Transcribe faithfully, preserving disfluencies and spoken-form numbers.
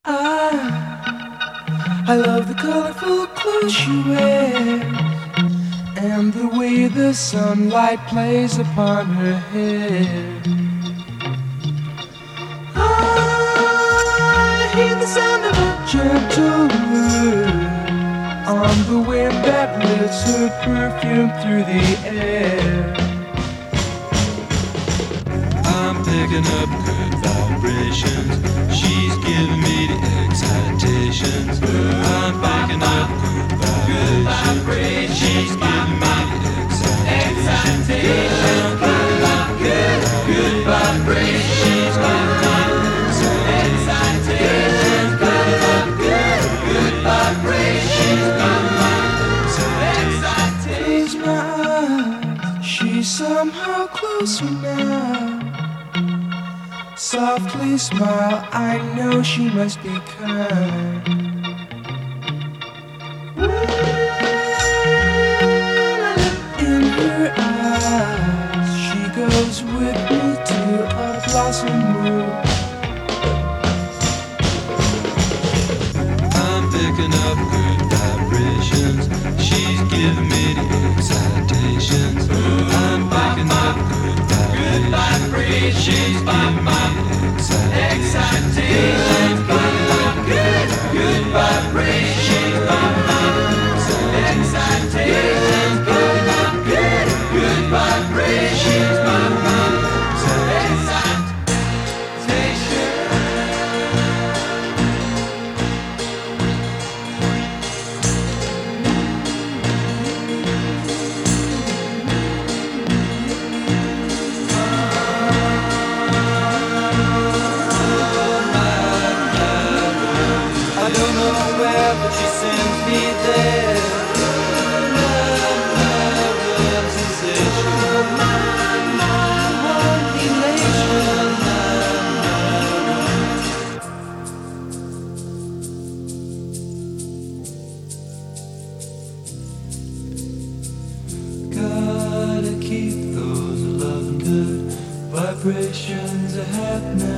I, I love the colorful clothes she wears and the way the sunlight plays upon her hair. I hear the sound of a gentle word on the wind that lifts her perfume through the air. I'm picking up good vibrations. She's giving me the excitations. I'm picking up good vibrations. She's giving me the excitations. Good, good vibrations. She's giving me the excitations. Good, good vibrations. She's giving me the Close my eyes, she's somehow closer now. Softly smile, I know she must be kind. In her eyes, she goes with me to a blossom room. I'm picking up good vibrations. She's giving me the excitations. I'm picking up good vibrations. She's giving me the excitations. Good, good vibrations. She's giving me the excitations. Good, good vibrations. She's giving me the excitations. I don't know where, but she sends me there. Love, love, love, sensation. My, my, one elation. Gotta keep those loving good vibrations a happening.